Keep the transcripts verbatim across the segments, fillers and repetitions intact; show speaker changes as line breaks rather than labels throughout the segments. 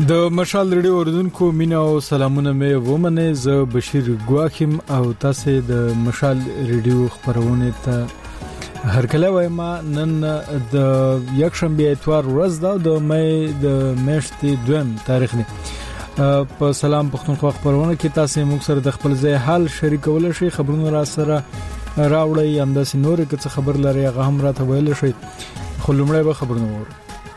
د مشال ریډیو اوریدونکو مینا او سلامونه مې ومنه. زه بشیر ګواخیم او تاسو د مشال ریډیو خبرونه ته هرکله وایم. نن د یک شنبه اتوار ورځ ده د مې د میاشتې دویم تاریخ دی. په سلام پښتونخوا خبرونه کې تاسو موږ سره د خپل ځای حال شریکول شي، خبرونه را سره راوړی، همداسې نور کې څه خبر لري هغه هم راته ویل شي. خو لومړی به خبرونه وره.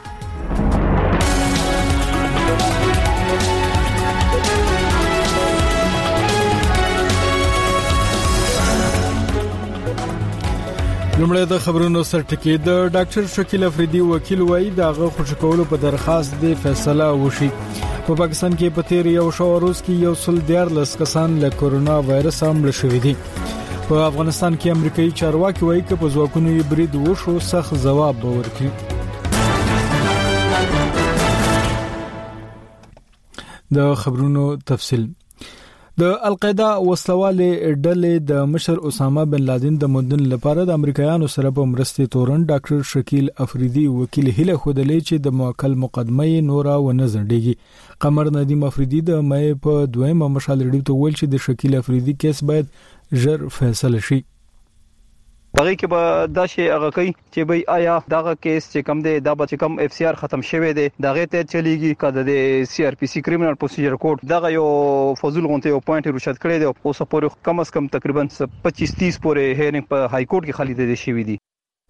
لومړی د خبرونو سرټکی. د ډاکټر شکیل افریدي وکیل وایي دغه خوشکولو په درخواست د فیصله وشي. په پاکستان کې په تیر یو شو روز کې یو سل دیارلس کسان له کورونا وایرس هم مړ شوي دي. په افغانستان کې امریکایي چارواکي وایي چې په ځواکونو یې برید وشو سخت ځواب ورکړي. د خبرونو تفصیل. د القاعده وسلواله ډلې د مشر اسامه بن لادن د مدن لپاره د امریکایانو سره په مرستې تورن ډاکټر شکیل افریدي وکیل هله خودلې چې د موکل مقدمه نورا و نه زړېږي. قمر ندیم افریدي د مې په دویمه مشال ریډیو ته ویل چې د شکیل افریدي کیس باید ژر فیصله شي.
دغه کې به دا شی هغه کوي چې به آیا دغه کیس چې کم دی دا به چې کم اف سی آر ختم شوی دی دغه ته چلیږي کده د سی آر پی سی کریمینل پروسیجر کوډ دغه یو فضول غونته یو پوینټ رشد کړی دی او سپور کم از کم تقریبا پچیس تیس پورې هیرینګ په های کورټ کې خالي دي شوی دی.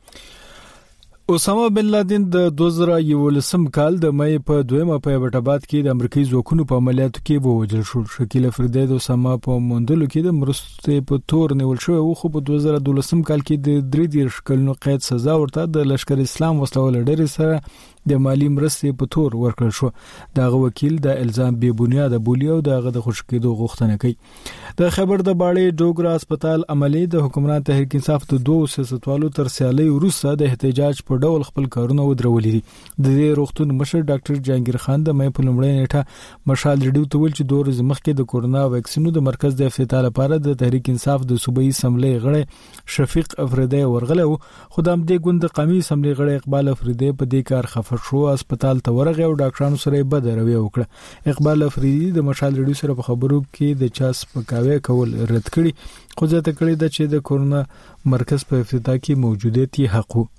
اسامه بن لادن د دوه زره یولسم کال د مې په دویمه په ایبټاباد کې د امریکایي ځواکونو په عملیاتو کې ووجل شو. شکیل افریدي د اسامه په موندلو کې د مرستې په تور نیول شو او خو په دوه زره دولسم کال کې د درې دیرش کلونو قید سزا ورته د لشکر اسلام وسلوال ډېر سره د مالی مرستې په تور ورکړل شو. دغه وکیل د الزام بے بنیاد بولی او دغه د خوشکېدو غوښتنه کوي. د خبر د باړې ډوګرا هسپتال عملی د حکومت تحریک انصاف د دوه سیاستوالو تر سیالي وروسته د احتجاج په ډول خپل کارونه ودرولې دي. د دې روغتون مشر ډاکټر جهانگیر خان د مې په لومړۍ نیټه مشال ریډیو ته ویل چې دوه ورځې مخکې د کورونا ویکسینو د مرکز د افتتاح لپاره د تحریک انصاف د صوبایي اسمبلی غړی شفیق افریدي ورغله او خدام دې ګوند قومي اسمبلی غړی اقبال افریدي په دې کار خفه شو. هسپتال ته ورغه او ډاکټرانو سره بد رویه وکړه. اقبال افریدي د مشال ریډیو سره په خبرو کې د چا سپکاوی کول رد کړي خو ځکه کړي د چې د کورونا مرکز په افتتاح کې موجودیت حق وو.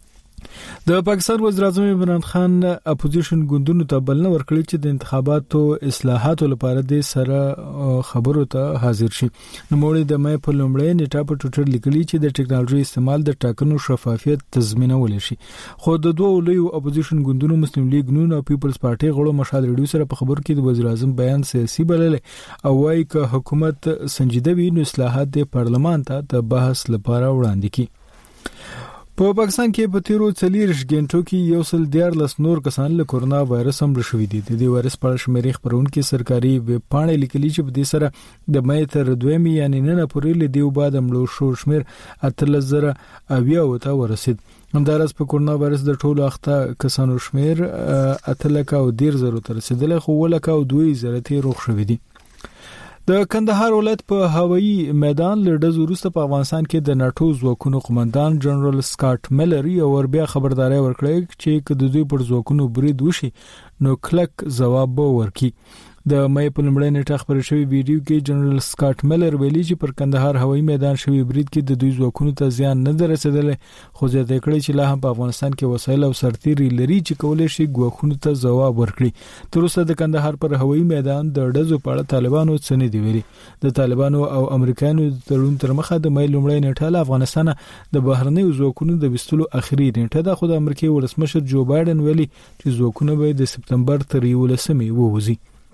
د پاکستان وزیر اعظم عمران خان اپوزیشن ګوندونو ته بلنه ورکړي چې د انتخاباتو اصلاحاتو لپاره د سره خبرو ته حاضر شي. نوموړي د مې په لومړۍ نیټه په ټوئیټر لیکلي چې د ټیکنالوژي استعمال د ټاکنو شفافیت تضمینول شي. خو د دوه لوی اپوزیشن ګوندونو مسلم لیگ نون او پیپلز پارټي غړو مشال ریډیو سره په خبرو کې د وزیر اعظم بیان سیاسي بلل او وايي چې حکومت سنجیده وي نو اصلاحات د پارلمان ته د بحث لپاره وړاندې کړي. په پاکستان کې په تیرو څلورش غنټو کې یو سل دیارلس نور کسان له کورونا وایرس هم شوي دي. د دې وایرس په اړه شمیرې خبرونکو سرکاري ویب پاڼې لیکلي چې په دې سره د مې تر دویمې یعنی نن پورې له دیو بعد مړو شو شمیر اتلس زره اویا وته ورسید. همدارس په کورونا وایرس د ټولو اخته کسانو شمیر اتلکه او ډیر زره تر رسیدل خو ولکه او دوی زره تی روغ شوي دي. د کندهار ولایت په هوایي میدان لړز وروسته په افغانستان کې د ناتو ځواکونو قومندان جنرال سکاټ میلر یو ور بیا خبرداري ورکړه چې د دوی پر ځواکونو برید وشي نو کلک جواب ورکړي. د مې په لومړۍ نیټه خبرې شوې ویډیو کې جنرال سکاټ میلر ویلي چې پر کندهار هوایي میدان شوی برید کې د دوی ځواکونو ته زیان نه درسېدل خو زیاته کړی چې لا هم په افغانستان کې وسایل او سرتیري لري چې کولای شي ګواښونو ته جواب ورکړي. تر اوسه د کندهار پر هوایي میدان د ډزو په اړه طالبانو څه نه دی ویلي. د طالبانو او امریکایانو د تړون تر مخه د مې لومړۍ نیټه له افغانستان د بهرنیو ځواکونو د وستلو اخري نیټه د خود امریکای ولسمشر جو بایدن ویلي چې ځواکونه به د سپتمبر تر یولسمې ووزي.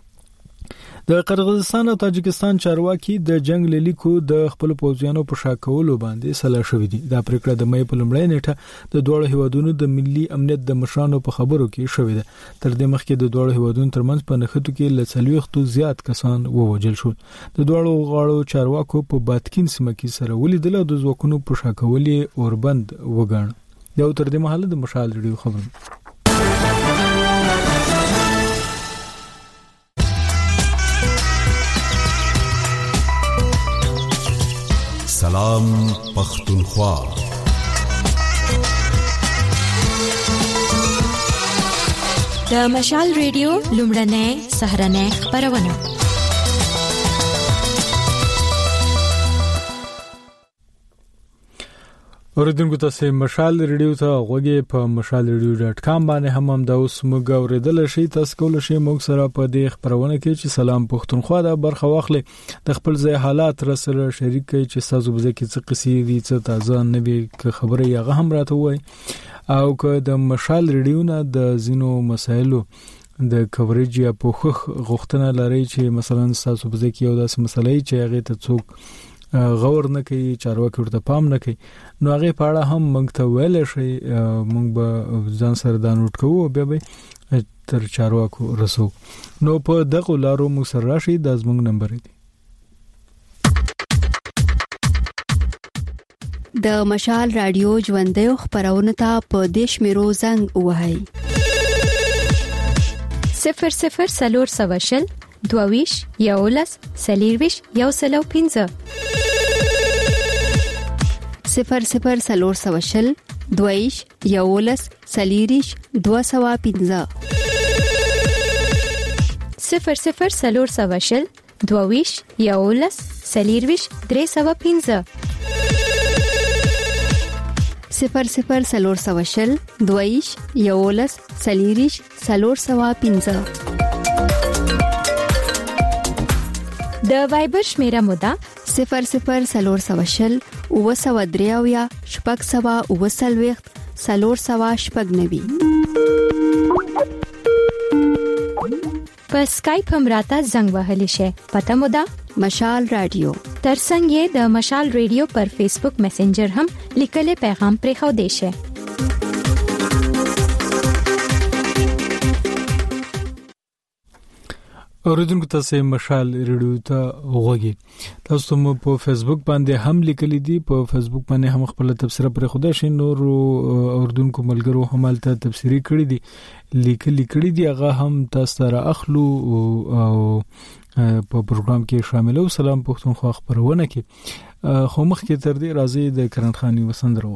د قرغیزستان او تاجکستان چارواکي د جنگ لیکو د خپل پوځیانو په شاکولو باندې سلا شوې دي. دا پریکړه د مې په لومړۍ نیټه د دوه هیوادونو د ملي امنیت د مشرانو په خبرو کې شوې ده. تر دې مخکې د دوه هیوادونو ترمنځ په نښتو کې لڅلويختو زیات کسان ووجل شول. د دوه غاړو چارواکو په باتکین سیمه کې سره ولیدل او د ځواکونو په شاکولې اوربند وګڼ. دا تر دې مهاله د مشال ریډیو خبرونه.
سلام پختونخوا.
د مشال ریډیو لومړنۍ سهرنۍ خبرونه.
اوریدونکو تاسو مشال ریډیو ته غوږی په مشال ریډیو ډاټ کام باندې هم هم د اوس موږ اوریدل شي. تاسو کول شي موږ سره په دې خبرونه کې چې سلام پښتونخوا د برخه واخلي د خپل ځای حالات را سره شریک کړي چې تاسو به کې څه قصې دي څه تازه نوي خبره یې هم راته وای او که د مشال ریډیو نه د زینو مسایلو د کوریج یا پوخخ غوښتنه لري چې مثلا تاسو به کې یو داسې مسلې چې هغه ته څوک غور نه کوي چارواکي ورته پام نه کوي نو هغه پاړه هم موږ ته ویل شي موږ به ځان سره دا نوٹ کوو بیا به تر چارواکو رسو. نو په دغه لارو موږ سره راشي د زموږ نمبر دی
د مشال رادیو ژوندې خبرونه ته په دیش میرو زنګ وهاي
صفر صفر سلور سواشل دوویش یولس سلیرویش یو سلو پینزه
صفر صفر سلور سواشل دوویش یولس سلیریش دو سوا پینزه
صفر صفر سلور سواشل دوویش یولس سلیرویش درې سوا پینزه
صفر صفر سلور سواشل دویش یولس سلیریش سلور سوا پینزه.
د وایبر شمیره مودا
صفر صفر سلور سواشل او سوا دریاویا شپږ سوا او سلويخت سلور سوا شپږ نوي.
په سکایپ هم راته زنګ وهلی شي پته مودا
مشال رادیو
ترڅنګ یې د مشال ریډیو پر فیسبوک میسنجر هم لیکلي پیغام پرې خو دی شي.
اوریدونکو تاسو مشال ریډیو ته غوږی تاسو مو په فیسبوک باندې هم لیکلي دي په فیسبوک باندې هم خپل تبصره پر خوده شي نور اوریدونکو ملګرو هم الته تبصری کړی دي لیکلي کړی دي هغه هم تاسو را اخلو او په پروګرام کې شامل او سلام پښتونخوا خبرونه کې خو مخ کې تر دې راځي د کرن خاني وسندرو.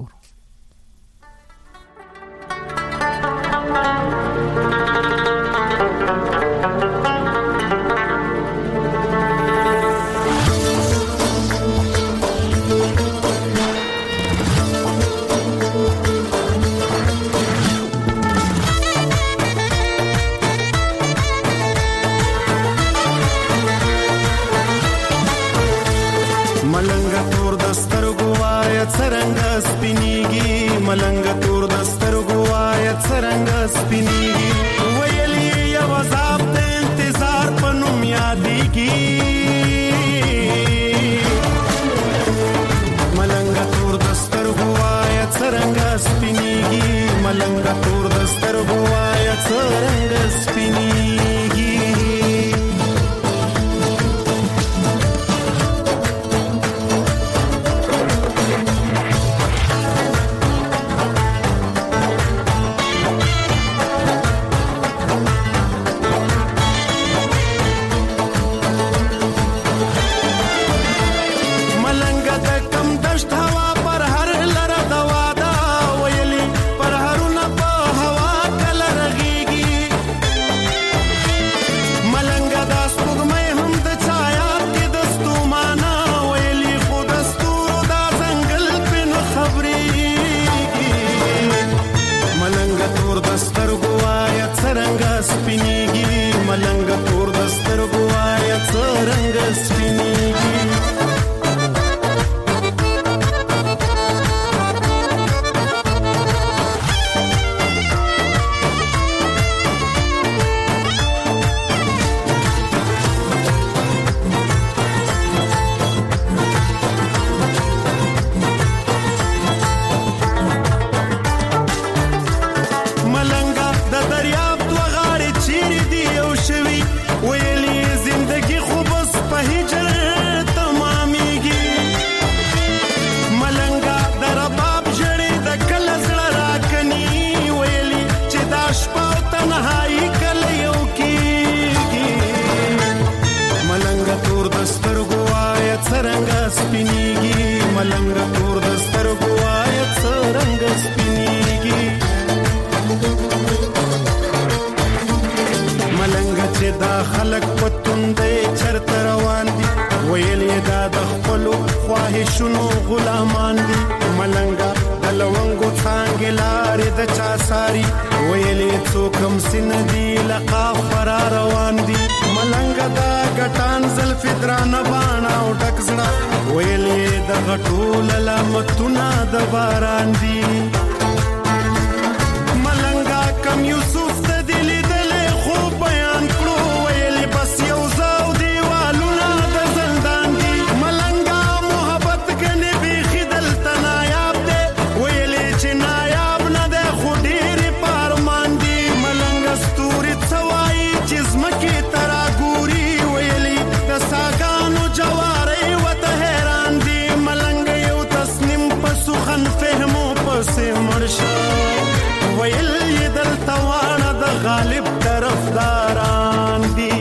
شونو غلامان دي ملنګا دلونګو څنګه لارې د چا ساری ویلې څوکم سن دي لقا فرار روان دي ملنګا دا ګټان زلف درانه باڼه او ډکزړه ویلې د غټول لمتونه د باران دي ملنګا کم یوسف ته دلی دلې خو بیان کړو ویلې بس یو زاو دیوالونه د زندان دي ملنګا محبت کني به خدل تنایاب دي ویلې چې نایاب نه ده خو ډېر پارمان دي ملنګا ستوري څوای چې زمکه ترا ګوري ویلې د ساګانو جواري وته حیران دي ملنګ یو تسنیم پسو خن فهمو پسې مرشا ویل یې دل توانه د غالب طرفداران دي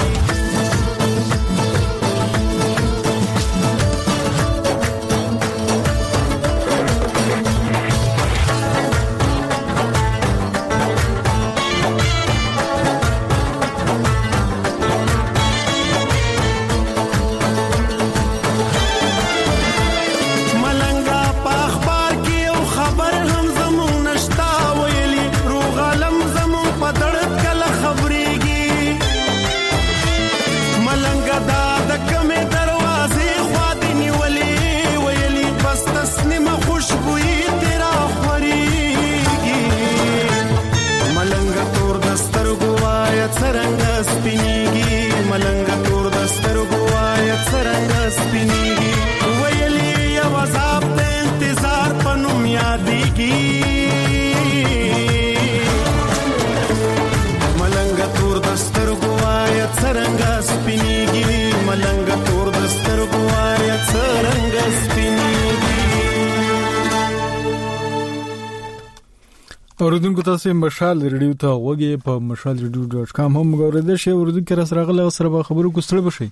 اوردونکو تاسو مشال ریډیو ته وګورئ په مشال ریډیو ډاټ کام هم غوړېدل شي اوردونکو سره راغله سره به خبرو کوستل بشي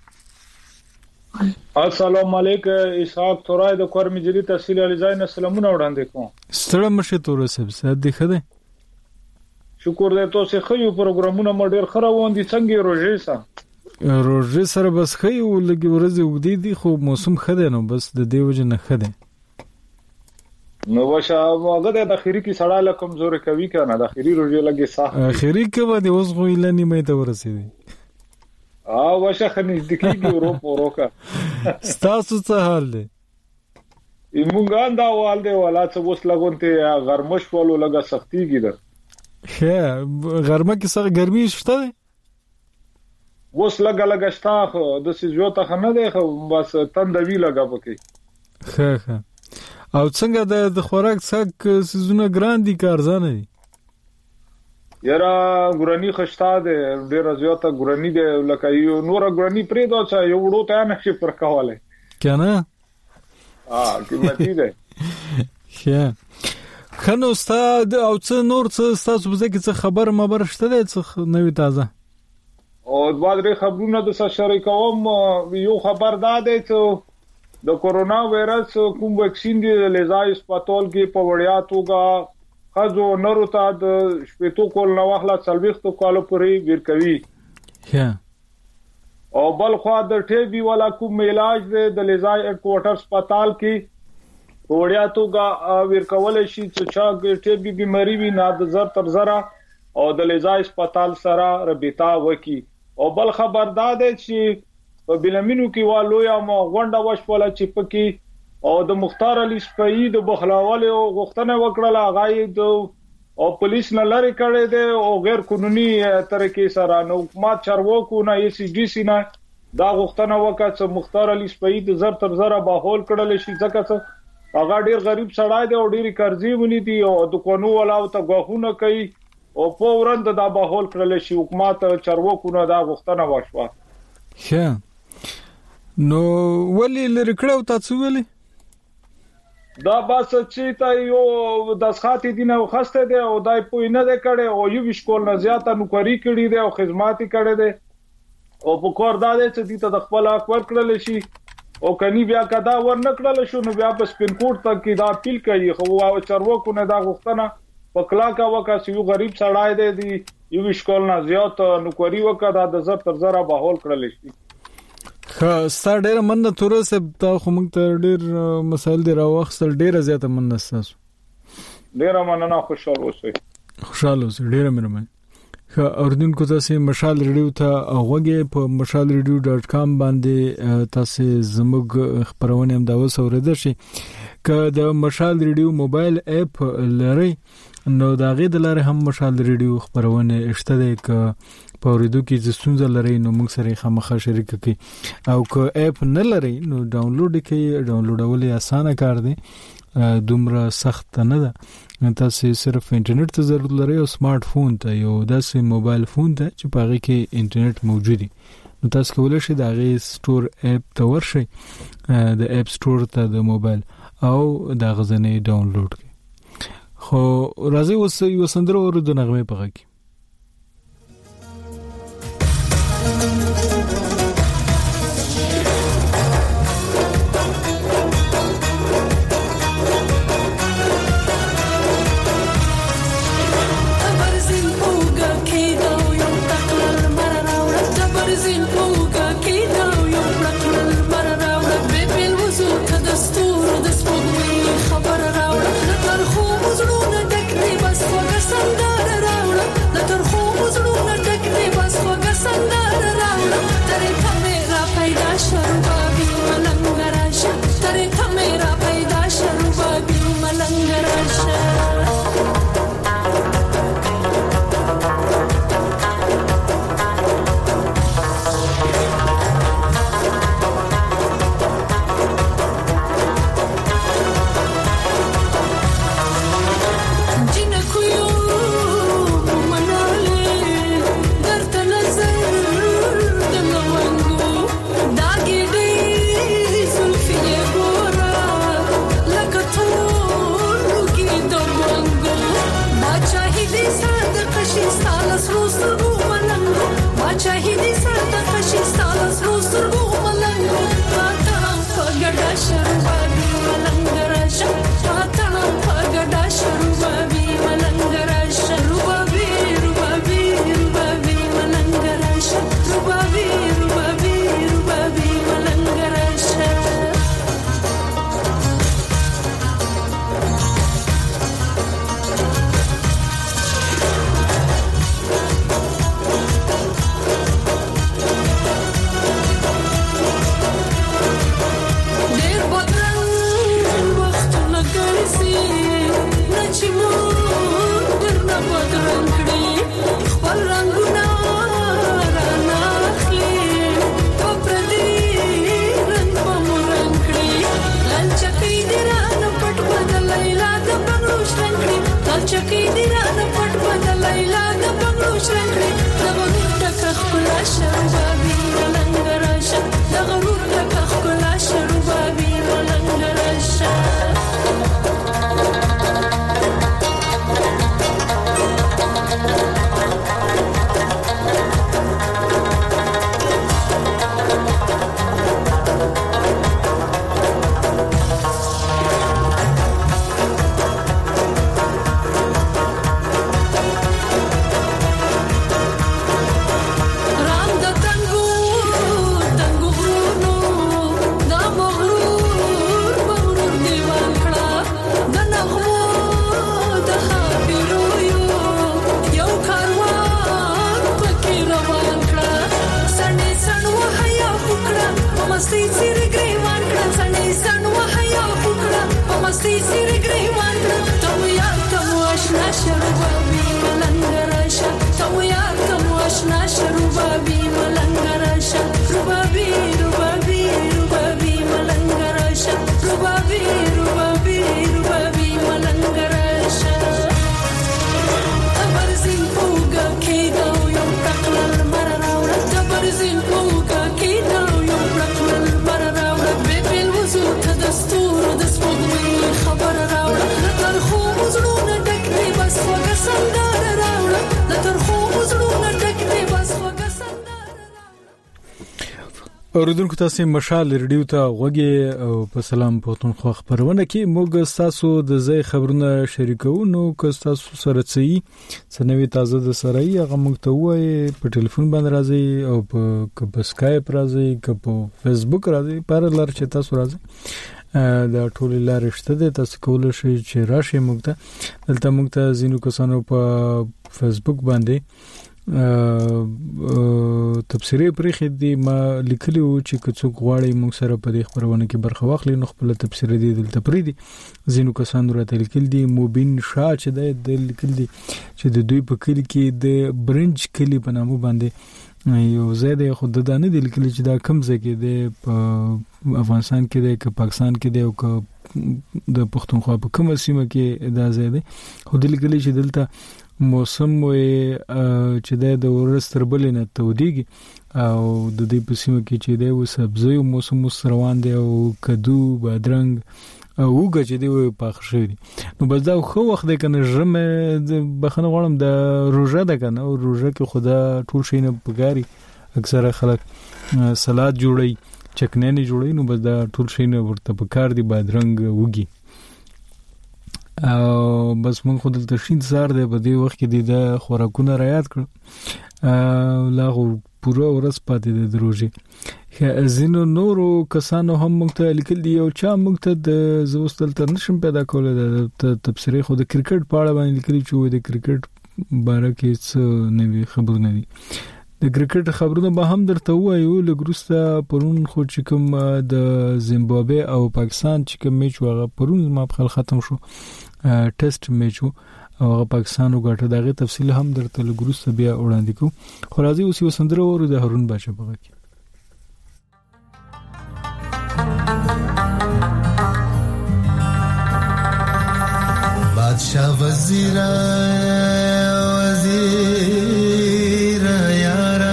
السلام علیکم اسحاق تورای د کور مجری تحصیل علیزاین سلامونه وړاندې کوم
ستړم مشه تور سب سات دی خده
شکر دې تاسو خو پروګرامونه مو ډیر خروان دي څنګه روزه سره
روزه سره بس خو لګي ورځي ودی دي خو موسم خده نو بس د دیو جن خده
نو واشه هغه د اخیری کې سړی له کمزوري کوي کنه د اخیری روزه لګي صح
اخیری کې باندې اوس غویل نه مې ته ورسېدي
اه واشه خنځ دکېږي ورو وروکا
ستاسو څه حال دی
ایمونګان دا وال دی ولا څه وس لګونته غرمش ولو لګه سختيږي ده
ها غرمه کې څنګه ګرمي شته دی
وس لګه لګه شتا خو د سيزو ته خنه دی خو بس تندوي لګه پکې
ها ها او څنګه د خوراک څخه سيزونه ګران دي کارزانه دي
یرا ګورنی خشتا ده ډیر زیاته ګورنی ده لکه یو نور ګورنی پرې دا چې یو وړو ته نه شي پر کاواله
کنه
اه قیمتي ده
ښه خنو استاد او څه نور څه تاسو به څه خبر مبر شته ده څه نوې تازه
او د درې خبرونه د شریکوم یو خبر داده چې د کورونا وایرس کوم ویکسین دی لزای هسپتال کې په وړیا توګه خزو نورو ته د شپېتو کول نو واخلا څلويختو کالو پورې ورکوي
ها
او بل خو د ټي بي والا کوم علاج دی د لزای هډ کوارټر هسپتال کې وړیا توګه ورکول شي چې چا ټي بي بيماري وي نه د زر تر زره او د لزای هسپتال سره رابطه وکي او بل خبردار دی چې په بلمینو کې والو یا مو غونډه وشوله چې پکې او د مختار علي سپي د بخلاوال او غختنه وکړه غاي د او پولیس نه لری کړي دي او غیر قانوني طریقې سره نو حکومت چارواکو نه ای سی ډي سي نه دا غختنه وکړه چې مختار علي سپي د زر تر زره باهول کړل شي ځکه چې هغه ډیر غریب سړی دی او ډیر قرضې ونی دي او د قانون ولاو ته غوښونه کوي او په ورند دا باهول کړل شي حکومت چارواکو نه دا غختنه وشوه
ښه نو ولې لری کړو تاسو ولې
دا بس چې تا یو د ښاتې دینه خوسته دی او دای په نه ده کړي او یو وشکول نه زیاته نوکری کړي دی او خدماتي کړي دی او په کور دا دی چې دې ته د خپل حق ورکړل شي او کني بیا کدا ور نکړل شو نو بیا په سپین کوټ تک کې دا اپیل کوي خو او چارواکو نه دا غوښتنه په کلاکا وکا چې یو غریب سړی دی یو وشکول نه زیات نوکری وکړه د زر تر زره بهول کړل شي
ستا ډېر مننه تور صاحب، تا خو موږ ته ډېر مسایل دی راوخصل، ډېر زیاته مننه تاسو.
ډېر مننه، خوشاله اوسئ.
خوشاله اوسئ، ډېر مهرباني. اوردونکو تاسو مشال ریډیو ته غوږی په مشال ریډیو ډاټ کام باندې تاسو زموږ خبرونه هم دا وسوریدل شي. که د مشال ریډیو موبایل اپ لري نو دا غي د لاره هم مشال ریډیو خبرونه شته ده. که په ورېدو کې د ستونزې لري نو موږ سره خامخا شریک کړئ، او که اپ نه لري نو ډاونلوډ کړئ. ډاونلوډول یې اسانه کار دی، دومره سخت نه ده. تاسو صرف انټرنیټ ته ضرورت لري او سمارټ فون ته، یو داسې موبایل فون ته چې په هغه کې انټرنیټ موجود دی. نو تاسو کولای شئ د هغه سٹور اپ ته ورشئ، د اپ سٹور ته د موبایل او د غزنه ډاونلوډ کړئ. خو راځي اوس یو سندره ورو د نغمه په غږ کې.
خبر
اوریدونکو تاسو مشال ریډیو ته غوږی او په سلام پښتونخوا خبرونه کې موږ تاسو د ځای خبرونه شریکو نو که تاسو سره څه سنوي تازه د سره یې هغه موږ ته وایي په ټلیفون باندې راځي او په په سکایپ راځي که په فیسبوک راځي پر لار چې تاسو راځي دا ټول لارې شته د تاسو کول شي چې راشي موږ ته دلته موږ ته زینو کسانو په فیسبوک باندې تبصره پرې خدي ما لیکلو چې کڅوک غواړي موږ سره په دې خبرونه کې برخه واخلي نو خپل تبصره دي دلته پرې دي زینو کسانو راته لیکل دي موبین شاه چې د لیکل دي چې د دوی په کلی کې د برنج کلی په نامو باندې یو زیاده خود د نه دي لیکل چې دا کم ځای کې د افغانستان کې د ک پاکستان کې د او د پښتونخوا په کومه سیمه کې دا زیاده خو د لیکل چې دلته موسم وې چې د ورستر بلې نه توديږي او د دې په سیمه کې چې د سبزی او موسم روان دی او کدو بادرنګ او وګه چې دی پاخ شوی نو بس دا خو وخت دی کنه ژمه بخنه غواړم د روزه ده کنه او روزه کې خدا ټول شي نه پګاري اکثره خلک سلاد جوړي چکنه نه جوړي نو بس دا ټول شي نه ورته پکار دی بادرنګ وګي او بس مون خود د تشین زار دی په دې وخت کې د خوراکونه را یاد کړ لا پورا ورځ پاتې د دروژه زینو نورو کسانو هم موږ ته لیکل دي او چا موږ ته د زوستل تر نشم پیدا کول د تبصره خو د کرکټ په اړه باندې لیکلي چې د کرکټ باره کې څه نوي خبرونه دي د کرکټ خبرونه به هم درته وایو لګروسته پرون خو چې کوم د زیمبابوے او پاکستان چې کوم میچ وغه پرون ما په ختم شو ټیسټ میچ او هغه پاکستان وګټه دغه تفصیل هم درته لګروسته بیا وړاندې کو خو راځي اوس یو سندره ورو د هارون بادشاہ په کې
بادشاہ وزیر وزیر یارا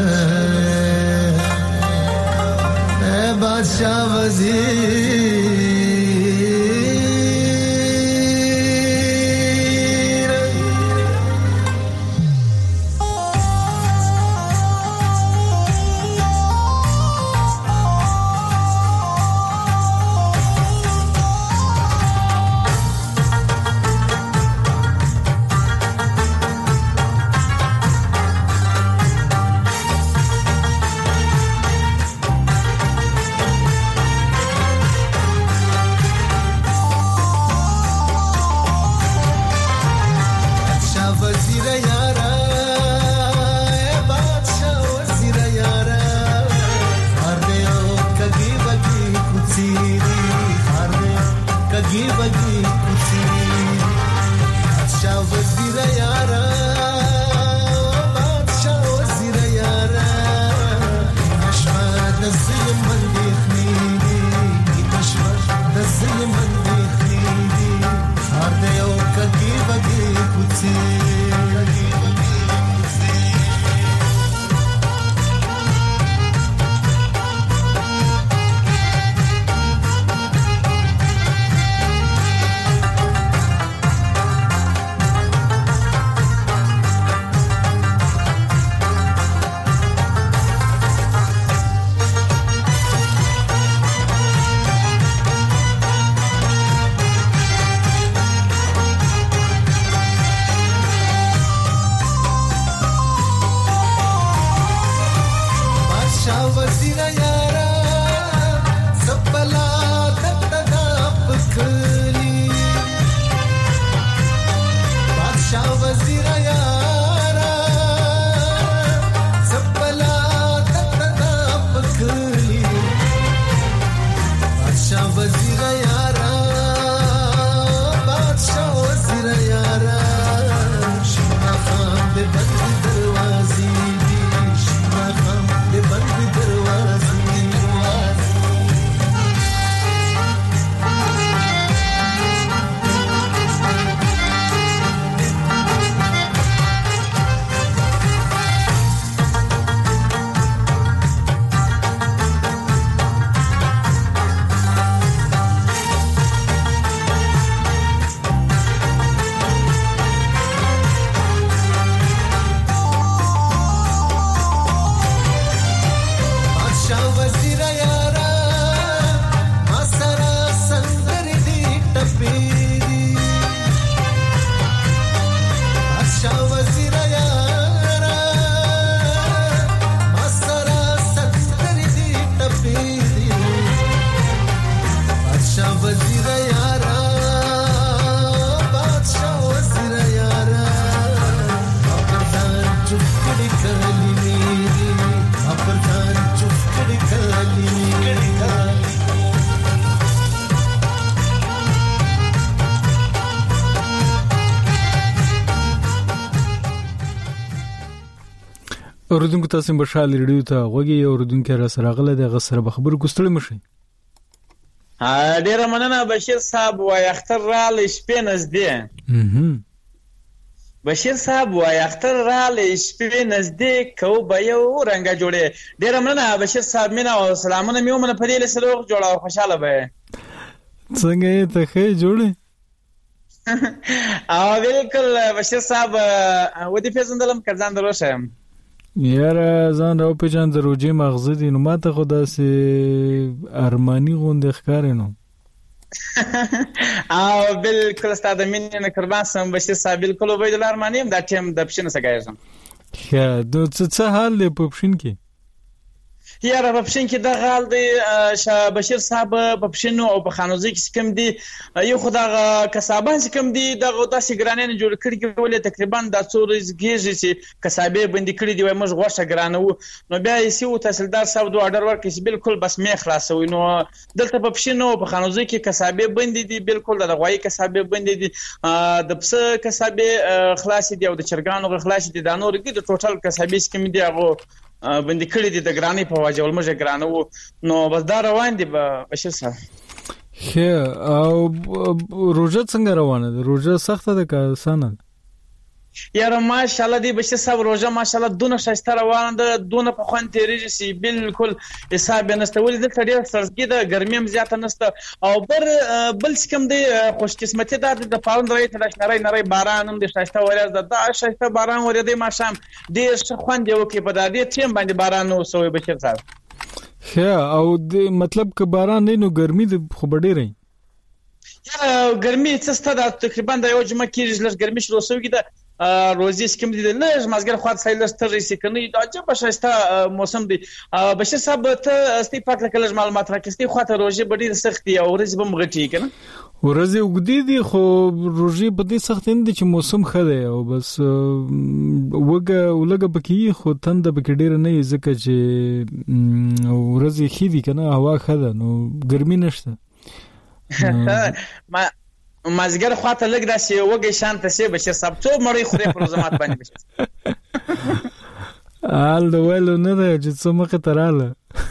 اے بادشاہ وزیر
اوردونکو تاسو مشال ریډیو ته غوږی اوردونکو را سره غله د غسر خبر کوستل مشي
ا ډیر مننه بشیر صاحب وای اختر را لشپې نزدې بشیر صاحب وای اختر را لشپې نزدې کو به یو رنګ جوړې ډیر مننه بشیر صاحب مینا او سلامونه میو من په دې سره جوړه او خوشاله به
څنګه ته خې جوړې
او بالکل بشیر صاحب و دې پیژندلم کزان دروشم
یاره ځان راو پیژان د روجي مغزه دي نو ماته خدا سي ارماني غوند ښکار نو
او بالکل ستاسو مين نه قربان سم بشیر صاحب بالکل وبید الارماني دا ټیم د پښین سګایزم
ښه د څه حال دی په پښین کې
یاره په پښین کې د غال دی شاه بشیر صاحب په پښینو او په خانوزي کې کوم دی یو خدای کسابان کوم دی دغه داسې ګرانې جوړ کړی ولې تقریبا د څورز کېږي چې کسابې بندي کړی دی وای موږ غوښه ګرانو نو بیا یې سیو تحصیلدار صاحب دوه اډر ورکړي بالکل بس مې خلاصوي نو دلته په پښینو په خانوزي کې کسابې بندي دي بالکل د غوای کسابې بندي دي د پس کسابې خلاص دي او د چرګانو خلاص دي د نور کې د ټوټل کسابې کوم دی هغه بندي کړی دي د ګرانی په وجه ول موږ ګرانو نو بس دا روان دي بشیر صاحب
خه او روزه څنګه روانه ده روزه سخته ده که آسانه ده
یاره ماشاءالله دی بشیر صاحب روزه ماشاءالله دونه شایسته روانه ده دونه په خوان تیریږي سي بالکل حساب نشته ولې د ډېر سرګي ده ګرمي هم زیاته نشته او بر بل کوم دی خوش قسمتي ده د پاوند راي ته نری نری باران هم د شایسته ورځ ده دا شایسته باران ورې دی ماشام ډېر ښه خوان دی وکي په دې ټیم باندې باران نو سوې بشیر صاحب
ښه او د مطلب که باران نه نو ګرمي د خو ډېر وي
یا ګرمي څه ستاسو تقریبا د یو جمعه کې لږ ګرمي شروع شوې ده روزي سکم دي لږ مازګر خو سایل ستر شي کني دا چې په شایسته موسم دی بشیر صاحب ته استي پات لکه معلومات راکستي خو ته روزي بډیر سختي او ورځ بم غټي کنه
ورځ وګدي دي خو روزي په دې سخت نه دي چې موسم خده او بس وګه ولګه پکې خو تند پکې ډیر نه ځکه چې ورځ خېدي کنه هوا خده نو ګرمي نشته
ما مازګر خواته لګ داسې وګي شانت سي بشیر صاحب څو مړی خوري پر زمات باندې بشیر
آل د ویلو نه ده چې څو مخه تراله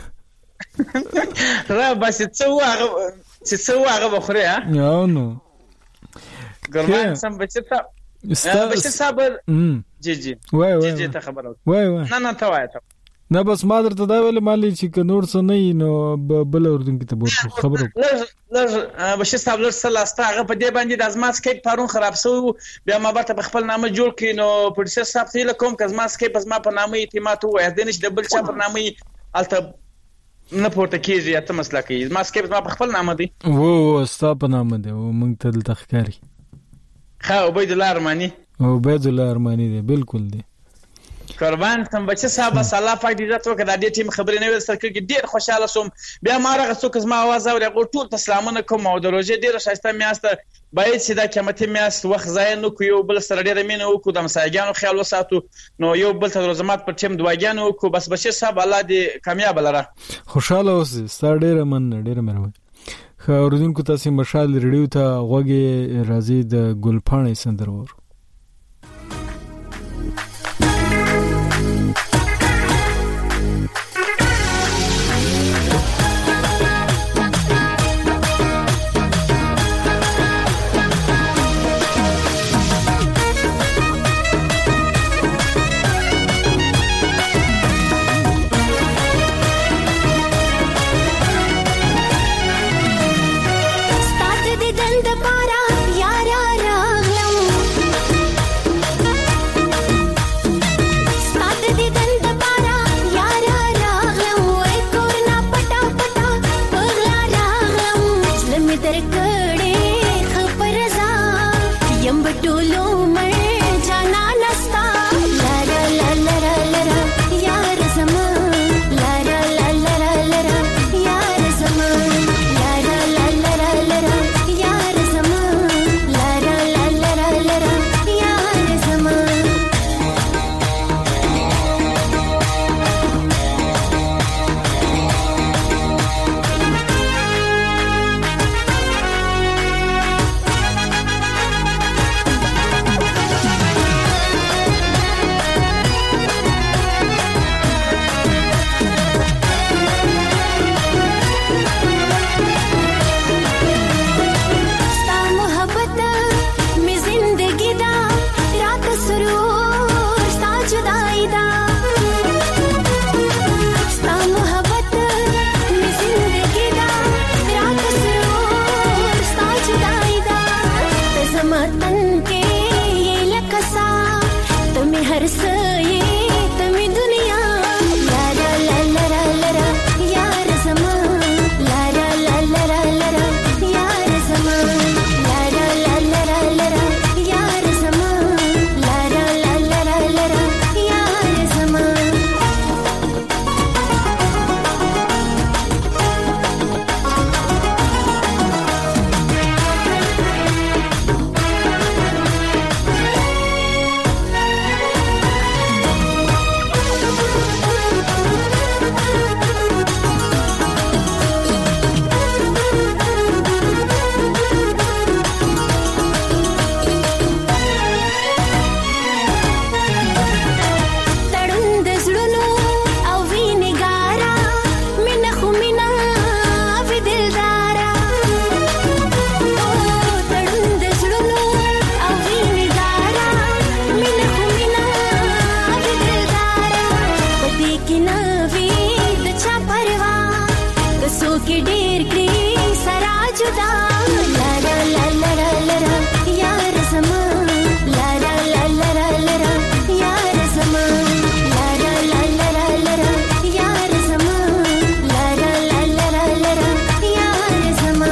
را بس څو هغه چې څو هغه بخوري ها
یو نو
ګرمان سم بشیر صاحب بشیر صاحب جی جی
وای وای
جی ته خبر
وای وای
نه نه ته وای ته
نه بس ما درته دا ویل مالي چې ک نور څه نه نو بل اردن کې ته ورته خبرو
لږ بشیر صاحب لږ سلاسته هغه په دې باندې د ازمات سکیپ پارون خراب شو بیا ما برته په خپل نامه جوړ کړي نو پروډوسر صاحب ته کوم کزما سکیپ از ما په نامه اعتماد وای د نش ډبل چا په نامه الته نه پورته کیږي اته مسله کوي ما سکیپ ما په خپل نامه دی
وو ستا په نامه دی او مونږ ته دلته ښکاری
خا عبید الله ارمانی
عبید الله ارمانی دی بالکل دی
قربان سم بچي صاحب الله پاک دې عزت وکړه د دې ټیم خبرې نه وستر کړي ډېر خوشاله سوم بیا ما راغ څوک زما आवाज اوري ټول تسلامونه کوم او د روزي ډېر شایسته میاسته باید چې دا قیمتي میاست وخت ځای نه کوي بل سره ډېر مینه وکړو د مساګانو خیال وساتو نو یو بل ته روزمات پر ټیم دواګانو وکړو بس بچي صاحب الله دې کامیاب لره
خوشاله اوسې ستاره ډېر من ډېر مهرباني خو اوردونکو تاسو مشال ریډیو ته غوږی راځي د ګلپاڼې سندرور
د پارا یارا راغلم سو کې ډېر کړي سرا جدا لرا لرا لرا یار زما لرا لرا لرا یار زما لرا لرا لرا یار زما لرا لرا لرا یار زما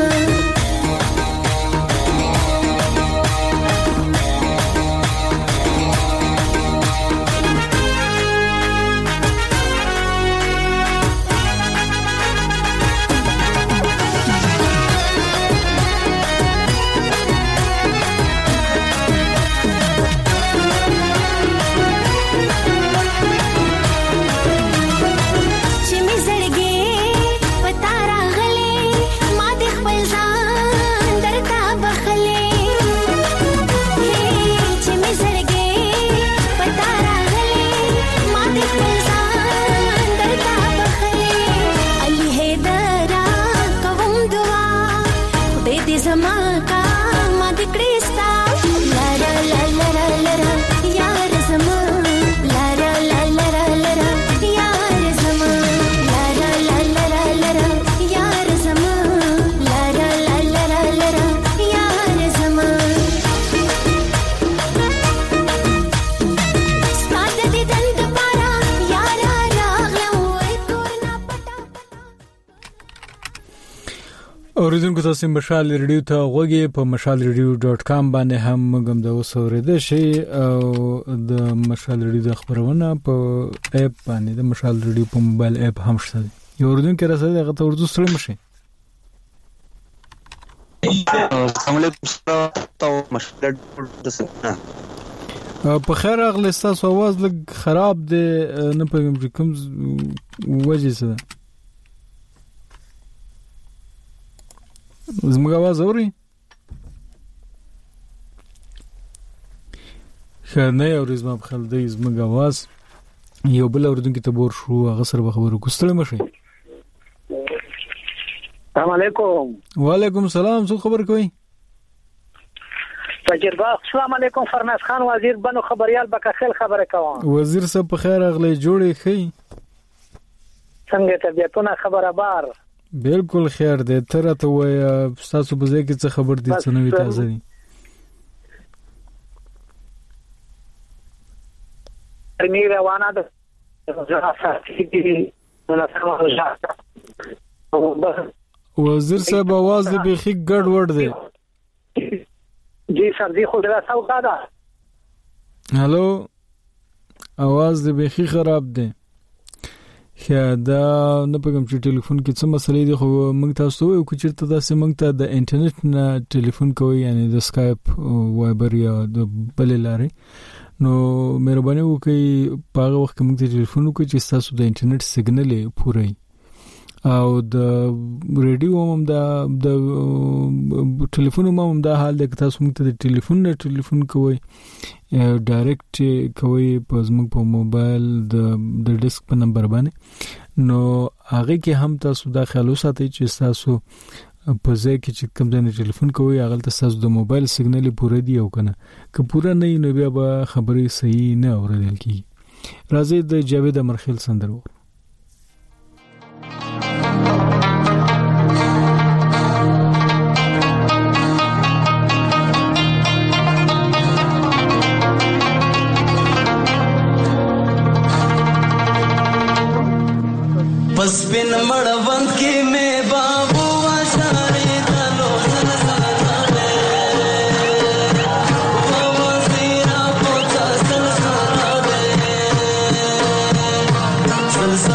اوریدونکو تاسو مشال ریډیو ته غوږی په مشال ریډیو ډاټ کام باندې هم موږ د اوسورېده شي او د مشال ریډیو د خبرونه په اپ باندې د مشال ریډیو په موبایل اپ هم شته. یو اوریدونکو راځي هغه ته ورته سره مشي.
السلام علیکم تاسو مشال
په خیر اغلی تاسو आवाज لږ خراب دی نه پېږم چې کوم وجه څه زموږ आवाज اوري خنه اوري زما په خل دی زموږ आवाज یو بل اوردونکو ته بور شو هغه سره خبرو کوستل مشه.
السلام علیکم.
وعلیکم السلام. څه خبر کوي؟
تجربه. السلام علیکم فرناز خان وزیر بنو خبريال بکخل خبره کوم.
وزیر صاحب په خیر اغلی جوړې خې
څنګه طبيعتونه خبره بار
بالکل خیر دی. تر ته وای تاسو په ځای کې څه خبر دي څه نوې تازه دي؟
ترمي روانه ده
وزیر صاحب आवाज دې بخي ګډ وډ دی.
جی سر دی خو دا څه ده؟
هالو आवाज دې بخي خراب دی. خیا دا نه پګم چې ټلیفون کې څه مسلې دي خو موږ تاسو یو کوچرته تاسو موږ ته د انټرنیټ نه ټلیفون کوي یعنی د اسکایپ وایبر یا د بل لارې نو مهرباني وکړئ په هغه وخت کې موږ ته ټلیفون وکړئ چې تاسو د انټرنیټ سیګنل پوره او د ریډیو هم دا د ټلیفون هم دا حال دی چې تاسو موږ ته د ټلیفون نه ټلیفون کوئ ډایرکټ کوي په زموږ په موبایل د د ډیسک په نمبر باندې نو هغه کې هم تاسو دا خیال وساتئ چې تاسو په ځای کې چې کوم ځای ټلیفون کوي هغه تاسو د موبایل سیګنل پوره دی او کنه که پوره نه نو بیا به خبرې صحیح نه اوریدل کی. راځي د جاوید امرخیل سندرو
बस बिन मड़वंत की में बाबू आशारे तलो सलसले वो सीरा पोचा सलसले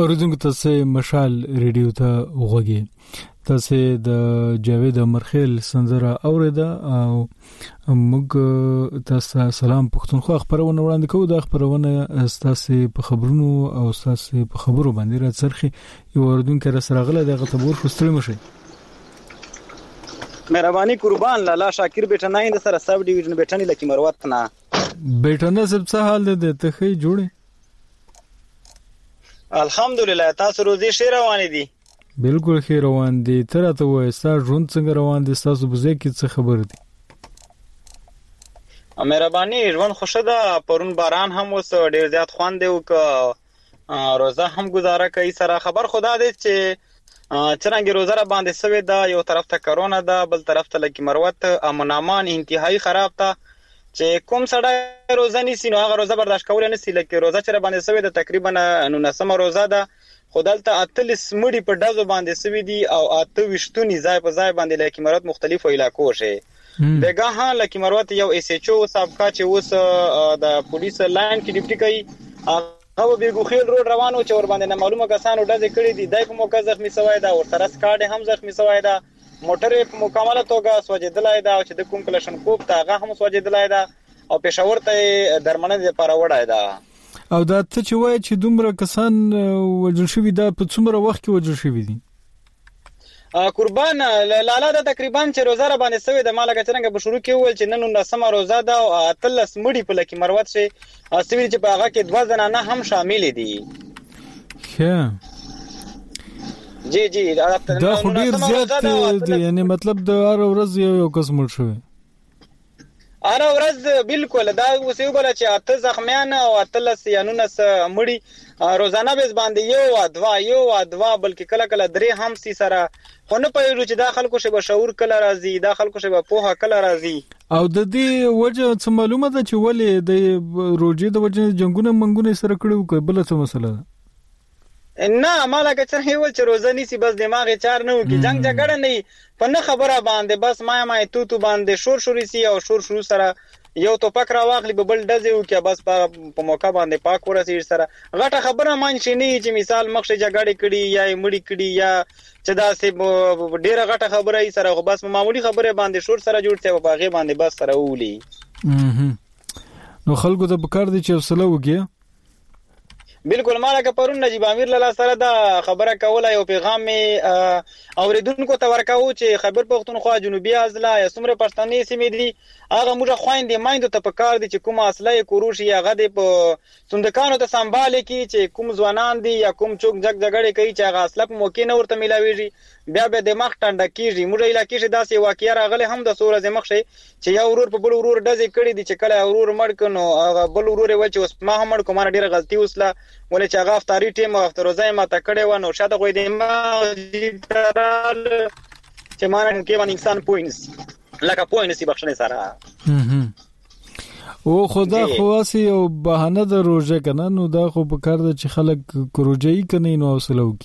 اوریدونکو تاسو مشال ریډیو ته وغوږی تاسو د جاوید امرخیل سندره اوریدا او موږ تاسو سلام پښتونخوا خبرونه وړاندې کوو د خبرونه تاسو په خبرونو او تاسو په خبرو باندې راڅرخي یو اوریدونکو را سره غله دغه تبور خوستری مشه
مهرباني قربان لالا شاکر بیٹا نه د سره سب ډیویژن بیٹا نه لکه مروت نه
بیٹا نه سب څه حال ده ته خې جوړه
الحمدلله تاسو روزي ښه روان دي
بالکل ښه روان دي تر ته وای تاسو ژوند څنګه روان دي تاسو بزه کې څه خبر دي
مهرباني ژوند خوشا ده پرون باران هم وس ډیر زیات خوان دی او ک روزه هم گزاره کوي سره خبر خدا دې چې څنګه روزه را باندې سوي دا یو طرف ته کرونا ده بل طرف ته لکه مروت امن امان انتهایی خراب تا چې کوم سړی روزه نيسي نو هغه روزه برداشت کول نه سي لکه روزه چې را باندې سوي د تقریبا نو نسمه روزه ده خدالته اتلس مړي په دازو باندې سوي دي او اته وشتونی ځای په ځای باندې لکه مراد مختلفو علاقو شي دغه ها لکه مراد یو اس ایچ او سابقه چې اوس د پولیس لاین کې ډیپټي کوي هغه به ګوخیل روډ روانو چې ور باندې معلومه کسانو ډزې کړې دي دای په موقع زخمی شوی دا او تر اسکاډ هم زخمی شوی دا موټر په مکمله توګه سوځیدلای دا چې د کوم کلشن کوپ تاغه هم سوځیدلای دا او پېښور ته درمنه لپاره وړای دا
او دا ته چې وای چې دومره کسان وجل شوی دا په څومره وخت کې وجل شوی دي
قربان لالا دا تقریبا چې روزه را باندې سوي د مالګه څنګه به شروع کیول چې نن نو سم روزه دا او اتلس مړي په لکه مروت شي اسوی چې په هغه کې دوه زنانه هم شامل دي
ښه
جی جی
دا خو ډیر زیات دي یعنی مطلب د هر ورځ یو یو کس مړ شوی
هر ورځ بالکل دا وسیو بل چې اته زخمیان او اتلس یانونس مړي روزانه به باندې یو ادوا یو ادوا بلکې کله کله درې هم سي سره خو نه پېږو چې دا خلکو شی به شعور کله راځي دا خلکو شی به پوها کله راځي
او د دې وجه څه معلومه ده چې ولې د روجي د وجه جنگونه منګونه سره کړو کوي بل څه مسله
نه مالګه څنګه ول چې روزه نيسي بس دماغ چار نه وکي جنگ جګړه نه په نه خبره باندې بس ما ما تو تو باندې شور شوري سي او شور شروع سره یو ټوپک را واخلي به بل ډزې وکي بس په موقع باندې پاک ورسي سره غټه خبره مان شي نه چې مثال مخشه جګړه کړي یا مړی کړي یا چې دا سه ډیره غټه خبره ای سره بس معمولی خبره باندې شور سره جوړ ته په باغې باندې بس سره ولي
نو خلکو ته بکار دي چې حوصله وکړي
بالکل مالک پرون نجیب امیر لاله سره دا خبره کوله یو پیغام اوریدونکو ته ورکاو چې خبر پښتونخوا جنوبي اضلاع یا سمره پښتني سیمې دي هغه موږ خويندې مایندو ته پکار دي چې کوم اصله کوروش یا غد په سندکانو ته سنبال کی چې کوم ځوانان دي یا کوم چوک جګ جګړې کوي چې هغه اصله په موقع نه ورته ملاويږي بیا به دماغ ټنډه کیږي موږ علاقې شه داسې واقعیا راغله هم د سورې زمخ شي چې یو ورور په بل ورور ډزې کړې دي چې کله ورور مړ کنو هغه بل ورور و چې اوس ما هم مړ کومه ډیره غلطي وسله ولې چې هغه افطاری ټیم او افطروزه ما ته کړې و نو شاته غوې دې ما ترال چې مان کې باندې انسان پوینټس لکه پوینټس بخښنه سره
او خدا خواسی او بهانه د روزه کنه نو دا خو په کار د چې خلک کروجی کنه نو حوصله وکي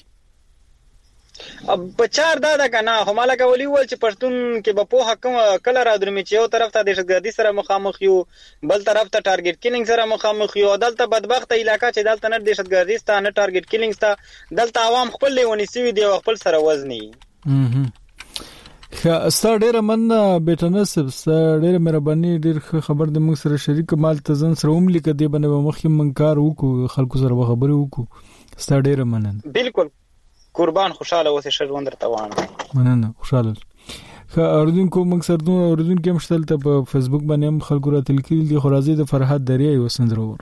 په چار دا ده کنه هم لکه ولي ول چې پښتون کې په پوها کوم کله را درمي چې یو طرف ته د شګردي سره مخامخ یو بل طرف ته ټارګټ کیلینګ سره مخامخ یو دلته بدبخت علاقہ چې دلته نه د شګردي ستانه نه ټارګټ کیلینګ ستا دلته عوام خپل لیونی سوي دی خپل سره وزني
خا ډیره من بیٹنسب ډیره مهرباني ډیر خبر د موږ سره شریک مال تزن سره هم لیک دی بنه مخیم منکار وکړو خلکو سره خبرې وکړو ستا ډیره مننه
بالکل قربان خوشاله اوسه شروند درته وانه
مننه خوشاله خا اردوونکو موږ سره نو اردوونکو هم شتل ته په فیسبوک باندې هم خلکو را تلکیل دي خرازي د فرحت دریا یو سندرور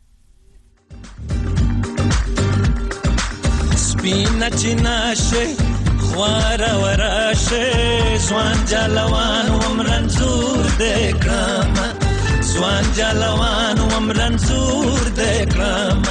سپینا چیناشه خوارا وراشه زوان جلوان ومرنزور دکرام زوان جلوان ومرنزور دکرام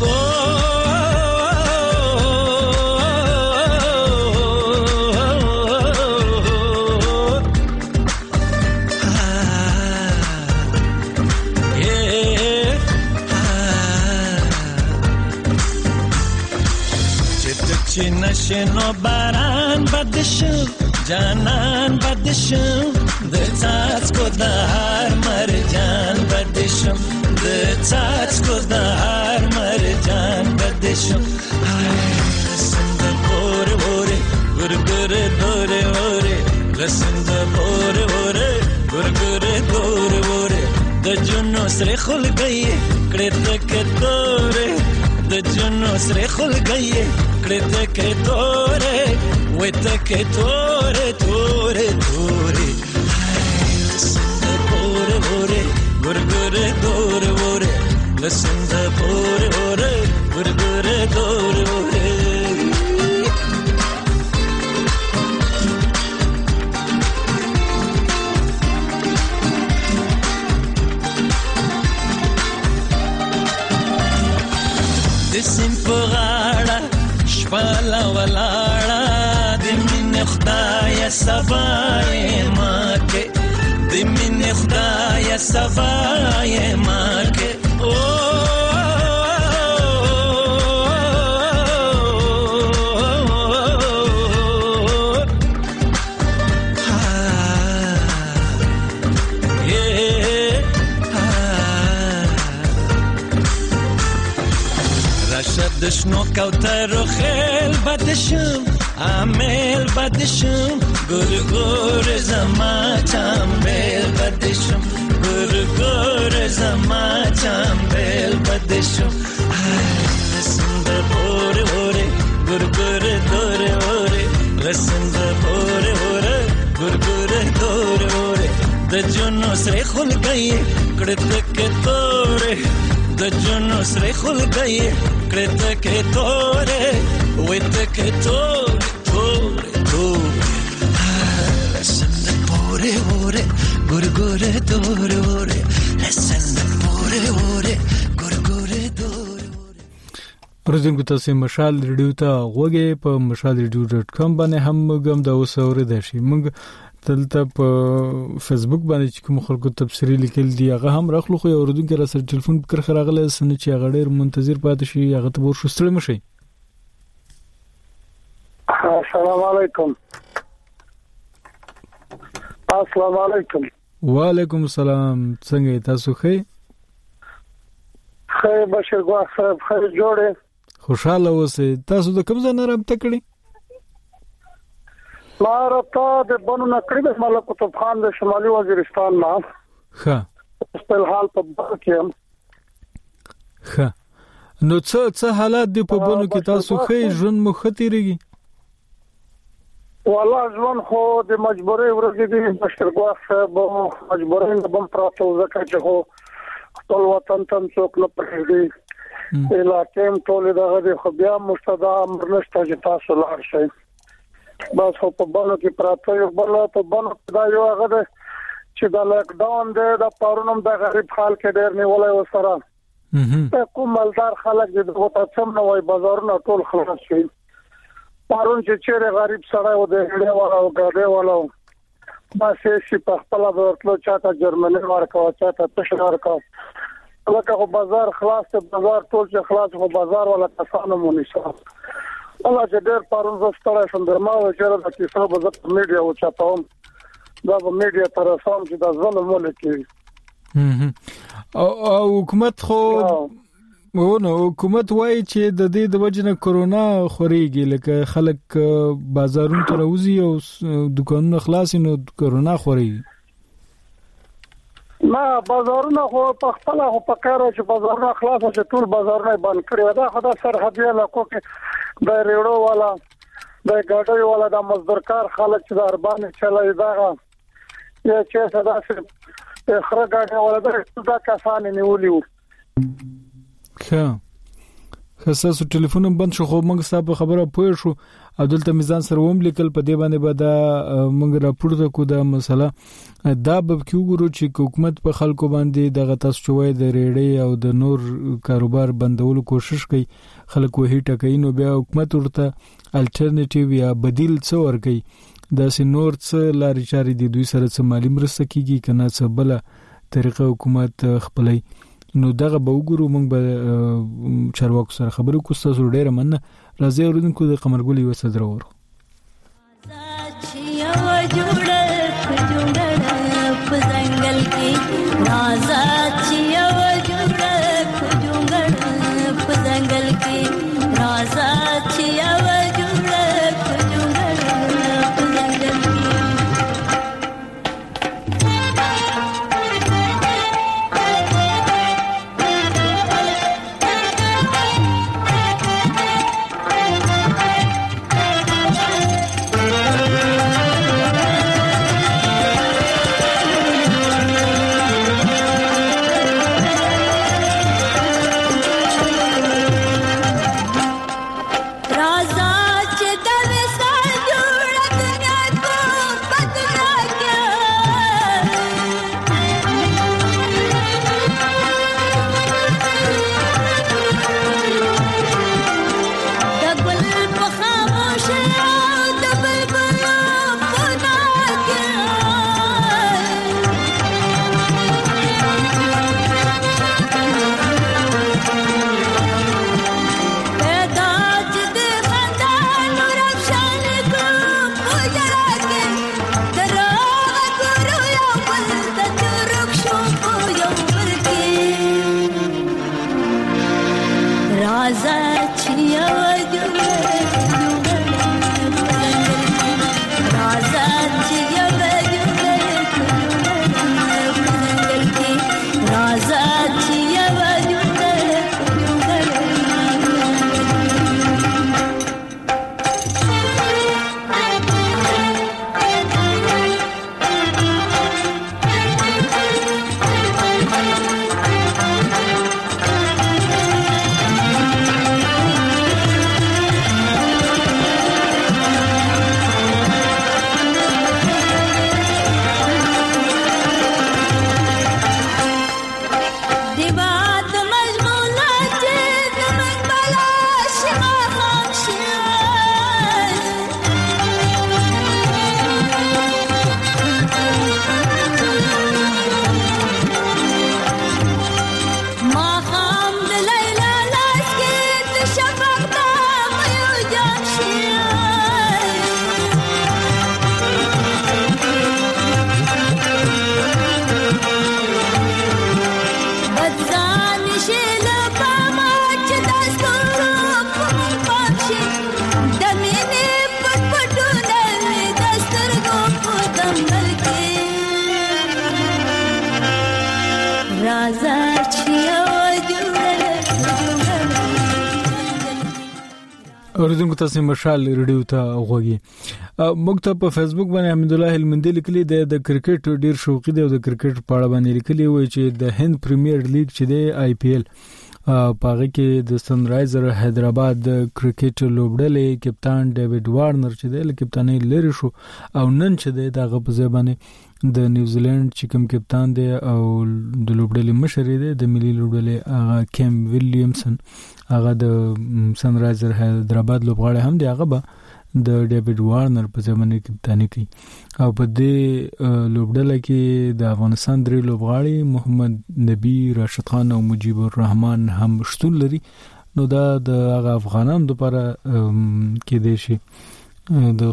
چی نشنو باران بدشم جانان بدشم د څاڅکو د هر مرجان بدشم د څاڅکو د هر مرجان بدشم سره خل گئی کړه تک تورې د جنو سره خل گئی کړه تک تورې وې تک تورې تورې تورې پورې پورې ګور ګور دور وره لسند پورې وره ګور ګور دور وره سیم پغاړه شپاله ولاړه د مين خدای سبای ماکه د مين خدای سبای ماکه او دشنو کوتر و خیل بدشم عمل بدشم گر گر زما چنبل بدشم گر گر زما چنبل بدشم لسند پوره پوره گر گر دوره اوره لسند پوره پوره گر گر دوره اوره د جنو سره خل گئی کړه تک توره د جنو سره خل گئی کړه تک توره وې تک توره توره توره لسند پوره پوره ګور ګور دوره اوره لسند پوره پوره ګور ګور دوره
ورځنګو تاسو مشال ریډیو ته غوږی په مشال ریډیو ډاټ کام باندې هم موږ د اوسوره د شي موږ دلته په فیسبوک باندې چې کوم خلکو تبصری لیکل دي هغه هم راخلو خو اوردونکو را سره ټلیفون پر خراغله سن چې هغه ډیر منتظر پاتې شي هغه ته ورشو ستړي مشي.
السلام علیکم. السلام علیکم.
وعلیکم السلام. څنګه تاسو ښه؟
خیر بشیر ګوا صاحب خیر جوړه.
خوشاله اوسئ. تاسو د کوم ځای نه رابطه کړی؟
مارتا د بنو نکړې د ملک قطب خان د شمالي وزیرستان نه.
ښه.
په حال په کې.
ښه. نو څه څه حالات دی په بنو کې تاسو ښه ژوند مو ختیریږي؟
والله ژوند خو د مجبورې ورګې دي بشیر ګوا صاحب مجبورې نه بم پراته ځکه چې خو خپل وطن ته څوک نه پرېږدي. علاقې ټول دغه خو بیا مستدا امر نشته چې تاسو لاړ شئ. بس خو په بانو کې پراته یو بل په بانو دا یو هغه چې دا لاک ډاون دی د پرونم د غریب حال کې ډېر نیولای وسره ته کوم مالدار خلک دې په تاسو نه وای بازارونه ټول خلاص شي پرون چې چیرې غریب سړی و دې ډېر ولا او ګاډي ولا بس یې په خپل ورتلو چاته جرمني ورکا چاته تشر ورکا لکه خو بازار خلاص ته بازار ټول چې خلاص خو بازار ولا کسانو مونږ الله چې ډېر پرون زستره شم درما و چې دا کیسه به د میډیا او چاتوم دا به میډیا تر سم چې دا ځل مولکي
او حکومت خو ونه حکومت وایي چې د دې د وجنه کرونا خوريږي لکه خلک بازارونو ته راوځي او دکانونه خلاص نو کرونا خوريږي
ما بازارونه خو په خپل خو په کار چې بازارونه خلاص چې ټول بازارونه بند کړی دا خدای سرحدي علاقو کې د ریړو والا د ګاډي والا د مزدورکار خلک چې د اربان چلای دا یا چې صدا سره خره ګاډي والا دا کسان نیولیو.
ښه خاصه ټلیفون بند شو خو موږ صاحب خبره پوه شو عبدالته میزان سره ووم لیکل په دې باندې به دا موږ راپورته کو دا مسله دا به کیږي چې حکومت په خلکو باندې دغه تاسو چوي د ریړې او د نور کاروبار بندولو کوشش کوي خلک وਹੀ ټکې نو بیا حکومت ورته الټرنیټیو یا بدیل څه ورکي دا سي نور څه لاري چاري دي دوی سره څه مالی مرسته کیږي کنه څه بل طریقه حکومت خپلای نو دغه به وګورو موږ به چارواکو سره خبرو کوو تاسو ډیره مننه راځي اوردونکو د قمرګل یو صدر ورو
जंगल की राजा छिया वजुड़ा खुजुंगड़ जंगल की राजा छिया वजुड़ा खुजुंगड़ जंगल की राजा छिया राजा छिया राजा छिया
اوریدونکو تاسو مشال ریډیو ته غوږی موږ ته په فیسبوک باندې حمید الله هلمندی لیکلی دی د کرکټ ډیر شوقي دی او د کرکټ په اړه باندې لیکلی وای چې د هند پریمیر لیګ چې دی آی پی ایل پاغه کې د سن رایزر حیدرآباد د کرکټ لوبډلې کپتان ډیوډ وارنر چې دی له کپتانۍ لري شو او نن چې دی د غبزه باندې د نیوزیلند چې کوم کپتان دی او د لوبډلې مشر دی د ملي لوبډلې هغه کیم ویلیامسن هغه د سن رایزر حیدرآباد لوبغاړی هم دی هغه به د ډیوډ وارنر په ځمنه کپتانی کوي او په دې لوبډله کې د افغانستان درې لوبغاړي محمد نبی راشد خان او مجيب الرحمن هم شتون لري نو دا د هغه افغانانو لپاره کې دی شي د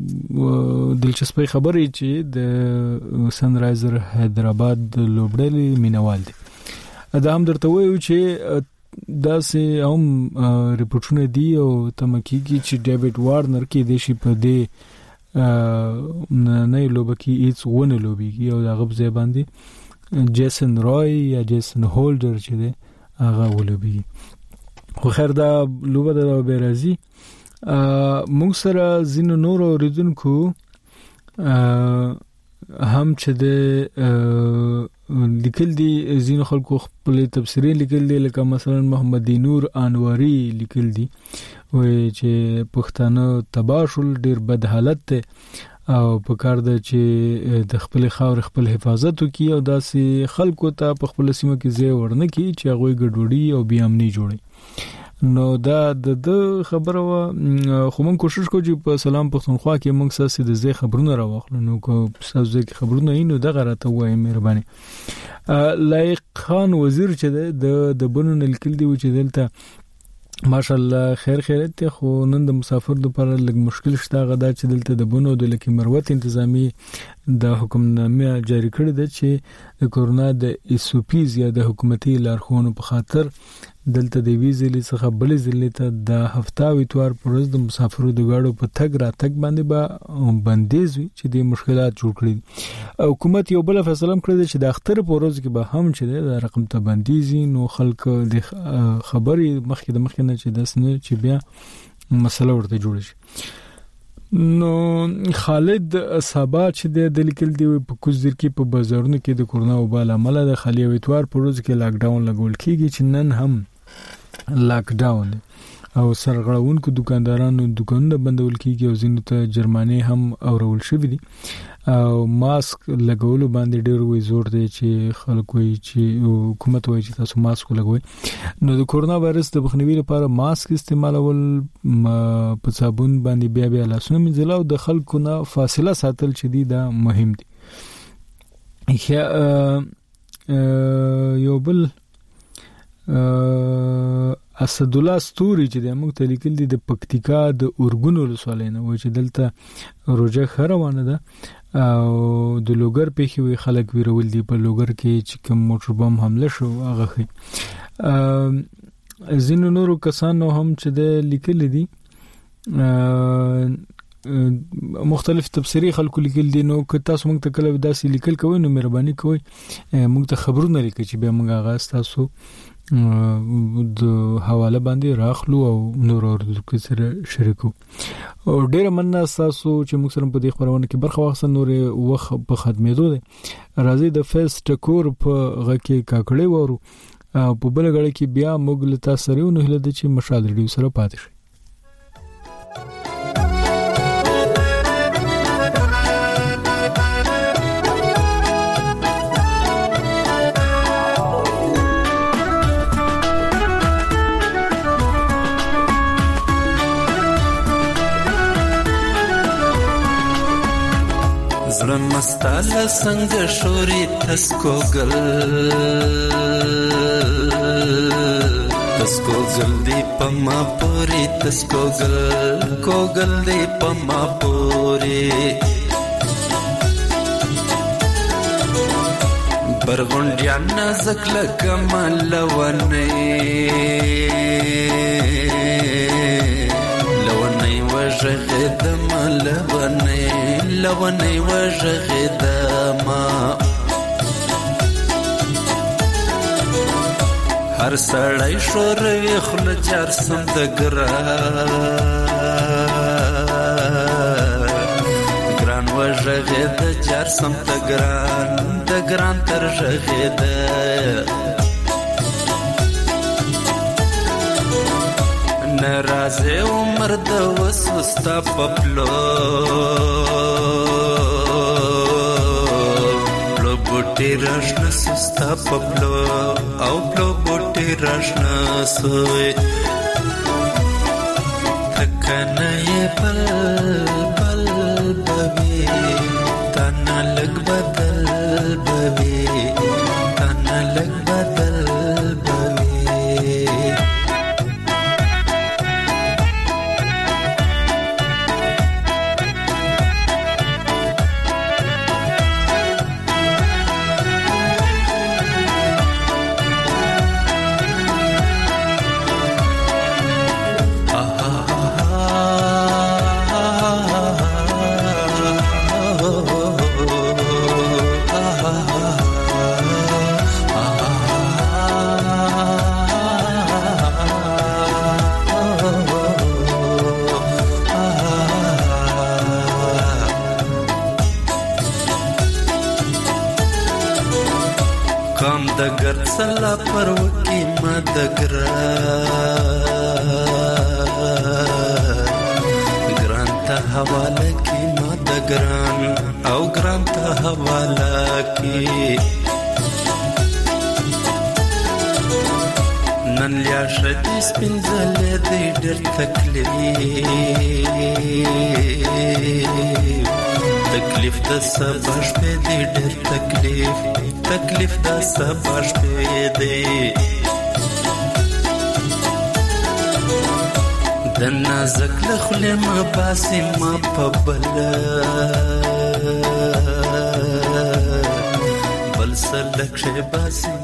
دلچسپي خبرې چې د سن رایزر حیدرآباد د لوبډلې مینوال دي دا هم درته وایو چې دا سه هم ریپورتونه دی او تمکیږي چې ډیوډ وارنر کې د شي په دې نه لوبکی هیڅ ونه لوبيږي او د غب ځای باندې جیسن رای یا جیسن هولډر چې دی هغه ولوبي خو خیر دا لوبه د بیرازي موږ سره زینو نور اوریدونکو هم چې د لیکل دي زینو خلکو خپل تفسیري لیکل دي لکه مثلا محمد نور انواری لیکل دي وای چې پښتانه تباشل ډیر بد حالت ته او په کار د چې د خپل خاور خپل حفاظت وکي او داسې خلکو ته په خپل سیمه کې ځای ورنه کی چې هغه ګډوډي او بیا امني جوړي نو دا د خبره خو مونږ کوشش کوو چې په سلام پښتونخوا کې مونږ ساسي د زی خبرونه راوخلو نو کو ساسي کې خبرونه یې نو دغه راته وایي مهرباني لایق خان وزیر چې د د بنو نلکل دی چې دلته ماشاءالله خیر خیرت ته خو نن د مسافر لپاره لږ مشکل شته غدا چې دلته د بنو د لکه مروت انتظامی د حکمنامه جاری کړی دی چې د کورونا د ایسوپیز یا د حکومتي لارښوونو په خاطر دلته د ویزې څخه بلې ځلې ته د هفته ویتوار پرز د مسافرو د گاډو په تګ را تګ باندې به بندیز وي چې د مشکلات جوړ کړي حکومت یو بل فیصله کړې چې د اختر پرز کې به هم چې د رقم ته بندیزي نو خلک د خبري مخکې د مخکې نه چې داسنه چې بیا مسله ورته جوړ شي نو خالد صبا چې د لیکل دی په کوزر کې په بازارونو کې د کورونا وبال عمله د خالي ویتوار پرز کې لاک ډاون لګول کیږي چې نن هم لاک ډاون او سرغړونکو دکاندارانو دکانونه بندول کیږي او ځینو ته جرمانه هم اورول شوې دي او ماسک لګولو باندې ډېر وی زور دی چې خلکو یې چې حکومت وایي چې تاسو ماسک لګوئ نو د کورونا وایرس د مخنیوي لپاره ماسک استعمالول په صابون باندې بیا بیا لاسونه مینځل او د خلکو نه فاصله ساتل چې دی دا مهم دي یو بل اسد الله ستوري چې د موږ ته لیکل دي د پکتیکا د اورګونو لسوالینه و چې دلته روزه خروانه ده او د لوګر په کې خلک ویرول دي په لوګر کې چې کوم موټر بم حمله شو هغه زینو نورو کسانو هم چې د لیکل دي مختلف تفسیری خلکو لیکل دي، نو که تاسو موږ ته کله داسې لیکل کوئ نو مهرباني کوئ موږ ته خبرونه لیکئ چې بیا موږ هغه تاسو د حواله باندې راخلو او نور اوردونکو سره شریکو. او ډیره مننه تاسو چې موږ سره په دې خبرونه کې برخه واخیسته. نور وخت په خدمتو دي راځي د فیس ټکور په غکه کاکړې وورو په بل غړي کې بیا موږ له تاسو سره نو هله د چې مشال ریډیو سره پاتې شي.
زړه مستاله څنګه شوري تسکو گل تسکو گل دی پما پوری تسکو گل کو گل دی پما پوری برغونډیا نازک لکمل ونه لونه وجه د ملونه لونه وجه د ما هر سړی شور وی خل چار سم د ګران ګران وجه د چار سم د ګران د ګران تر ژغه د نرازه عمر د وسوستا پپلو پلو بوټي راشنا سستا پپلو او پلو بوټي راشنا سوي تکنه بل بل بوي تانا لګ بدل بوي تانا لګ بدل بوي کام دگر سلا پر وکی ما دگران گران تا حواله کی ما دگران او گران تا حواله کی نن لیا شدی سپینزل دی ډیر تکلیف تکلیف د سباش په دې ډېر تکلیف تکلیف د سباش په دې د نازک لخل ما باسي ما په بل بل سلک شه باسي